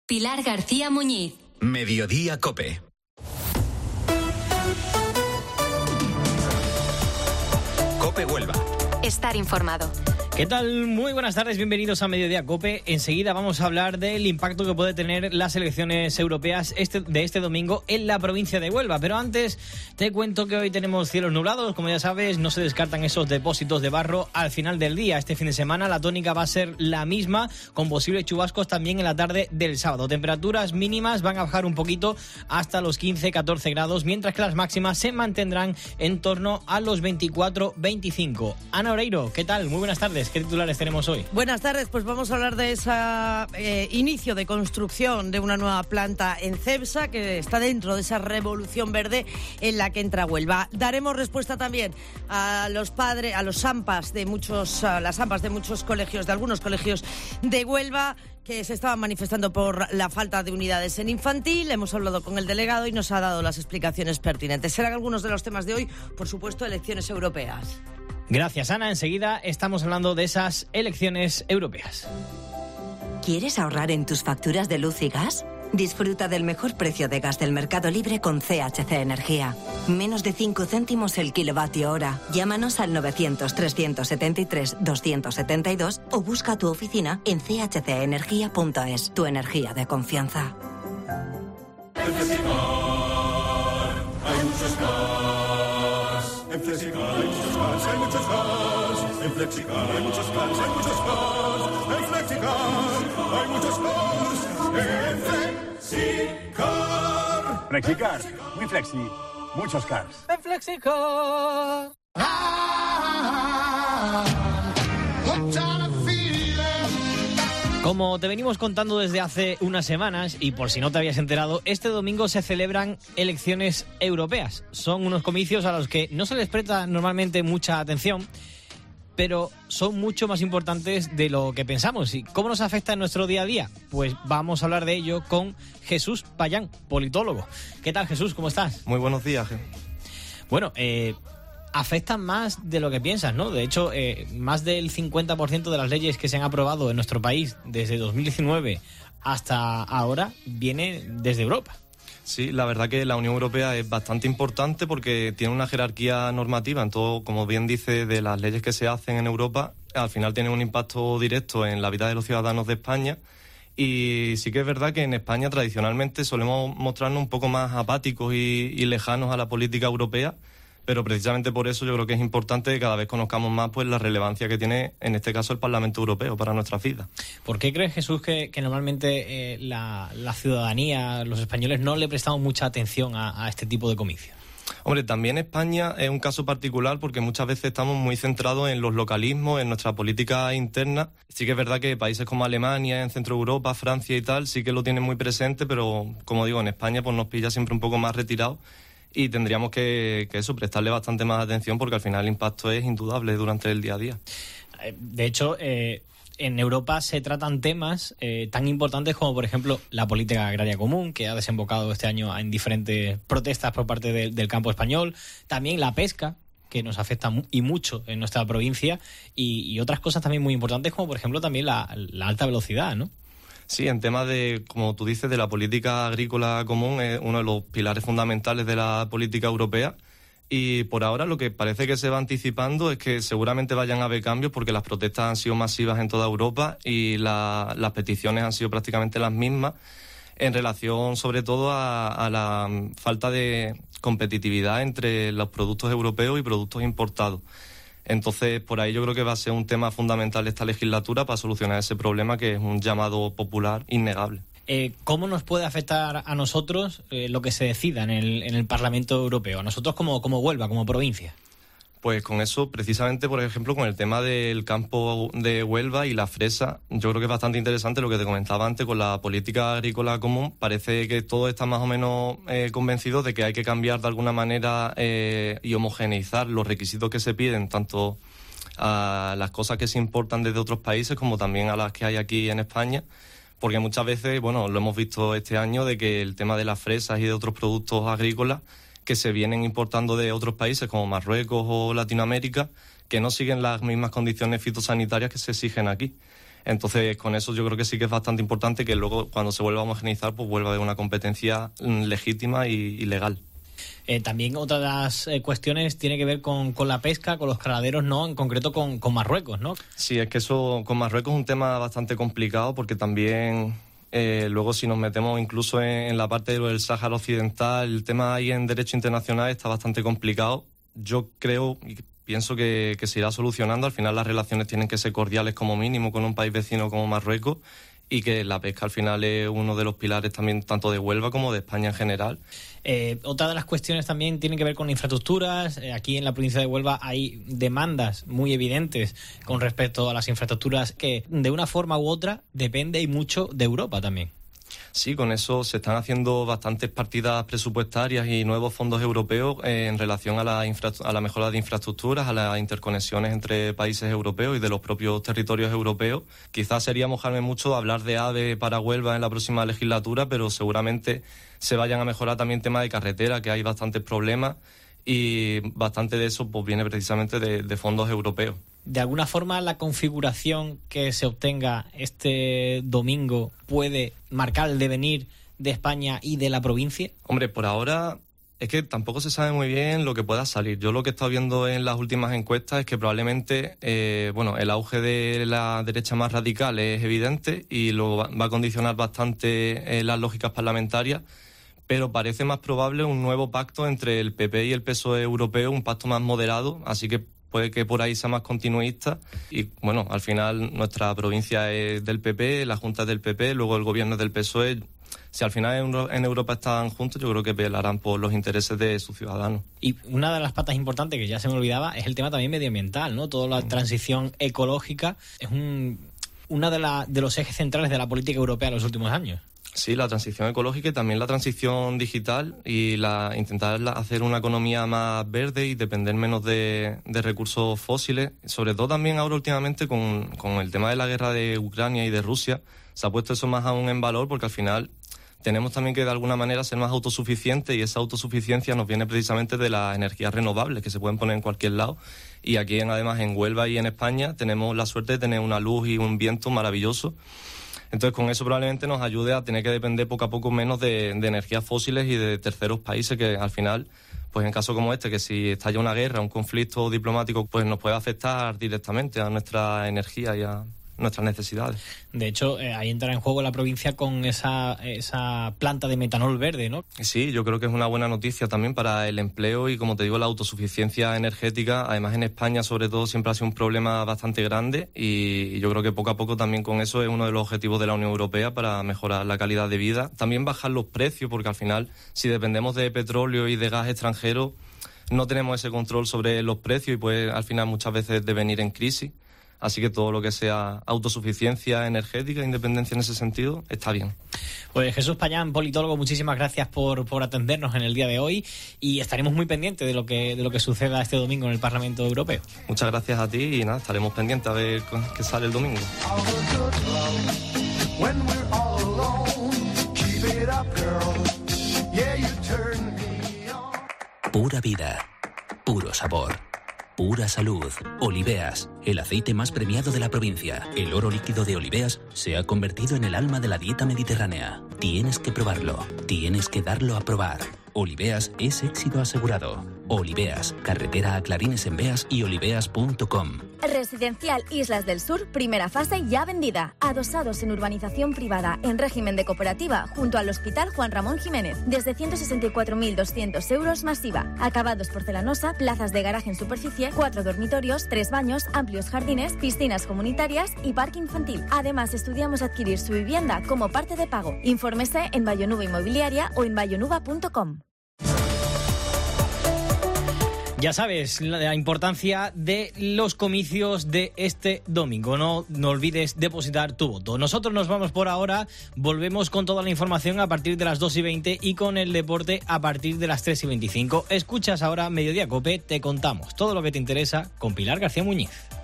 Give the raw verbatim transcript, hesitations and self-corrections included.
Pilar García Muñiz. Mediodía COPE. COPE Huelva. Estar informado. ¿Qué tal? Muy buenas tardes, bienvenidos a Mediodía COPE. Enseguida vamos a hablar del impacto que puede tener las elecciones europeas este, de este domingo en la provincia de Huelva. Pero antes te cuento que hoy tenemos cielos nublados, como ya sabes, no se descartan esos depósitos de barro al final del día. Este fin de semana la tónica va a ser la misma, con posibles chubascos también en la tarde del sábado. Temperaturas mínimas van a bajar un poquito hasta los quince a catorce grados, mientras que las máximas se mantendrán en torno a los veinticuatro a veinticinco. Ana Oreiro, ¿qué tal? Muy buenas tardes. ¿Qué titulares tenemos hoy? Buenas tardes, pues vamos a hablar de ese eh, inicio de construcción de una nueva planta en Cepsa, que está dentro de esa revolución verde en la que entra Huelva. Daremos respuesta también a los padres, a los AMPAs de muchos, a las AMPAs de muchos colegios, de algunos colegios de Huelva, que se estaban manifestando por la falta de unidades en infantil. Hemos hablado con el delegado y nos ha dado las explicaciones pertinentes. Serán algunos de los temas de hoy, por supuesto, elecciones europeas. Gracias, Ana. Enseguida estamos hablando de esas elecciones europeas. ¿Quieres ahorrar en tus facturas de luz y gas? Disfruta del mejor precio de gas del mercado libre con C H C Energía. Menos de cinco céntimos el kilovatio hora. Llámanos al novecientos, trescientos setenta y tres, doscientos setenta y dos o busca tu oficina en c h c energía punto es. Tu energía de confianza. En Flexicar hay muchos cars. En Flexicar hay muchos cars, hay muchos cars. En Flexicar hay muchos cars, hay muchos cars. En Flexicar hay muchos cars. En Flexicar. Flexicar, muy flexi, muchos cars. En Flexicar. Como te venimos contando desde hace unas semanas, y por si no te habías enterado, este domingo se celebran elecciones europeas. Son unos comicios a los que no se les presta normalmente mucha atención, pero son mucho más importantes de lo que pensamos. ¿Y cómo nos afecta en nuestro día a día? Pues vamos a hablar de ello con Jesús Payán, politólogo. ¿Qué tal, Jesús? ¿Cómo estás? Muy buenos días. Bueno, eh... afectan más de lo que piensas, ¿no? De hecho, eh, más del cincuenta por ciento de las leyes que se han aprobado en nuestro país desde dos mil diecinueve hasta ahora viene desde Europa. Sí, la verdad que la Unión Europea es bastante importante porque tiene una jerarquía normativa en todo, como bien dice, de las leyes que se hacen en Europa. Al final tiene un impacto directo en la vida de los ciudadanos de España. Y sí que es verdad que en España tradicionalmente solemos mostrarnos un poco más apáticos y, y lejanos a la política europea. Pero precisamente por eso yo creo que es importante que cada vez conozcamos más pues la relevancia que tiene, en este caso, el Parlamento Europeo para nuestras vidas. ¿Por qué crees, Jesús, que, que normalmente eh, la, la ciudadanía, los españoles, no le prestamos mucha atención a, a este tipo de comicios? Hombre, también España es un caso particular porque muchas veces estamos muy centrados en los localismos, en nuestra política interna. Sí que es verdad que países como Alemania, en Centro Europa, Francia y tal, sí que lo tienen muy presente, pero como digo, en España pues nos pilla siempre un poco más retirados. Y tendríamos que, que eso, prestarle bastante más atención porque al final el impacto es indudable durante el día a día. De hecho, eh, en Europa se tratan temas eh, tan importantes como, por ejemplo, la política agraria común, que ha desembocado este año en diferentes protestas por parte de, del campo español. También la pesca, que nos afecta mu- y mucho en nuestra provincia. Y, y otras cosas también muy importantes como, por ejemplo, también la, la alta velocidad, ¿no? Sí, en temas de, como tú dices, de la política agrícola común, es uno de los pilares fundamentales de la política europea. Y por ahora lo que parece que se va anticipando es que seguramente vayan a haber cambios porque las protestas han sido masivas en toda Europa y la, las peticiones han sido prácticamente las mismas en relación sobre todo a, a la falta de competitividad entre los productos europeos y productos importados. Entonces, por ahí yo creo que va a ser un tema fundamental esta legislatura para solucionar ese problema que es un llamado popular innegable. Eh, ¿Cómo nos puede afectar a nosotros eh, lo que se decida en el, en el Parlamento Europeo? A nosotros como, como Huelva, como provincia. Pues con eso, precisamente, por ejemplo, con el tema del campo de Huelva y la fresa, yo creo que es bastante interesante lo que te comentaba antes con la política agrícola común. Parece que todos están más o menos eh, convencidos de que hay que cambiar de alguna manera eh, y homogeneizar los requisitos que se piden, tanto a las cosas que se importan desde otros países como también a las que hay aquí en España. Porque muchas veces, bueno, lo hemos visto este año, de que el tema de las fresas y de otros productos agrícolas que se vienen importando de otros países como Marruecos o Latinoamérica, que no siguen las mismas condiciones fitosanitarias que se exigen aquí. Entonces, con eso yo creo que sí que es bastante importante que luego, cuando se vuelva a homogeneizar, pues vuelva a haber una competencia legítima y, y legal. Eh, también otra de las eh, cuestiones tiene que ver con, con la pesca, con los caraderos, ¿no? En concreto con, con Marruecos, ¿no? Sí, es que eso con Marruecos es un tema bastante complicado porque también eh, luego si nos metemos incluso en, en la parte del Sáhara Occidental, el tema ahí en derecho internacional está bastante complicado. Yo creo y pienso que, que se irá solucionando. Al final las relaciones tienen que ser cordiales como mínimo con un país vecino como Marruecos, y que la pesca al final es uno de los pilares también tanto de Huelva como de España en general. Eh, otra de las cuestiones también tiene que ver con infraestructuras. Eh, aquí en la provincia de Huelva hay demandas muy evidentes con respecto a las infraestructuras que de una forma u otra depende y mucho de Europa también. Sí, con eso se están haciendo bastantes partidas presupuestarias y nuevos fondos europeos eh, en relación a la, infra, a la mejora de infraestructuras, a las interconexiones entre países europeos y de los propios territorios europeos. Quizás sería mojarme mucho hablar de AVE para Huelva en la próxima legislatura, pero seguramente se vayan a mejorar también temas de carretera, que hay bastantes problemas, y bastante de eso pues viene precisamente de, de fondos europeos. ¿De alguna forma la configuración que se obtenga este domingo puede marcar el devenir de España y de la provincia? Hombre, por ahora es que tampoco se sabe muy bien lo que pueda salir. Yo lo que he estado viendo en las últimas encuestas es que probablemente eh, bueno, el auge de la derecha más radical es evidente y lo va, va a condicionar bastante eh, las lógicas parlamentarias, pero parece más probable un nuevo pacto entre el P P y el P S O E europeo, un pacto más moderado, así que puede que por ahí sea más continuista. Y bueno, al final nuestra provincia es del P P, la Junta es del P P, luego el gobierno es del P S O E. Si al final en Europa están juntos, yo creo que velarán por los intereses de sus ciudadanos. Y una de las patas importantes que ya se me olvidaba es el tema también medioambiental, ¿no? Toda la transición ecológica es un una de, la, de los ejes centrales de la política europea en los últimos años. Sí, la transición ecológica y también la transición digital y la intentar hacer una economía más verde y depender menos de, de recursos fósiles. Sobre todo también ahora últimamente con, con el tema de la guerra de Ucrania y de Rusia, se ha puesto eso más aún en valor porque al final tenemos también que de alguna manera ser más autosuficientes y esa autosuficiencia nos viene precisamente de las energías renovables que se pueden poner en cualquier lado. Y aquí además en Huelva y en España tenemos la suerte de tener una luz y un viento maravilloso. Entonces, con eso probablemente nos ayude a tener que depender poco a poco menos de, de energías fósiles y de terceros países que al final, pues en casos como este, que si estalla una guerra, un conflicto diplomático, pues nos puede afectar directamente a nuestra energía y a nuestras necesidades. De hecho, eh, ahí entra en juego la provincia con esa, esa planta de metanol verde, ¿no? Sí, yo creo que es una buena noticia también para el empleo y, como te digo, la autosuficiencia energética. Además, en España, sobre todo, siempre ha sido un problema bastante grande y yo creo que poco a poco también con eso es uno de los objetivos de la Unión Europea para mejorar la calidad de vida. También bajar los precios, porque al final, si dependemos de petróleo y de gas extranjero, no tenemos ese control sobre los precios y puede al final muchas veces devenir en crisis. Así que todo lo que sea autosuficiencia energética, independencia en ese sentido, está bien. Pues Jesús Payán, politólogo, muchísimas gracias por, por atendernos en el día de hoy y estaremos muy pendientes de lo que de lo que suceda este domingo en el Parlamento Europeo. Muchas gracias a ti y nada, estaremos pendientes a ver qué sale el domingo. Pura vida, puro sabor. Pura salud. Oliveas, el aceite más premiado de la provincia. El oro líquido de Oliveas se ha convertido en el alma de la dieta mediterránea. Tienes que probarlo. Tienes que darlo a probar. Oliveas es éxito asegurado. Oliveas, carretera a Clarines en Beas y oliveas punto com. Residencial Islas del Sur, primera fase ya vendida. Adosados en urbanización privada, en régimen de cooperativa, junto al Hospital Juan Ramón Jiménez. Desde ciento sesenta y cuatro mil doscientos euros masiva. Acabados porcelanosa, plazas de garaje en superficie, cuatro dormitorios, tres baños, amplios jardines, piscinas comunitarias y parque infantil. Además, estudiamos adquirir su vivienda como parte de pago. Infórmese en Vallonuba Inmobiliaria o en vallonuba punto com. Ya sabes la importancia de los comicios de este domingo. No, no olvides depositar tu voto. Nosotros nos vamos por ahora. Volvemos con toda la información a partir de las dos y veinte y con el deporte a partir de las tres y veinticinco. Escuchas ahora Mediodía Cope. Te contamos todo lo que te interesa con Pilar García Muñiz.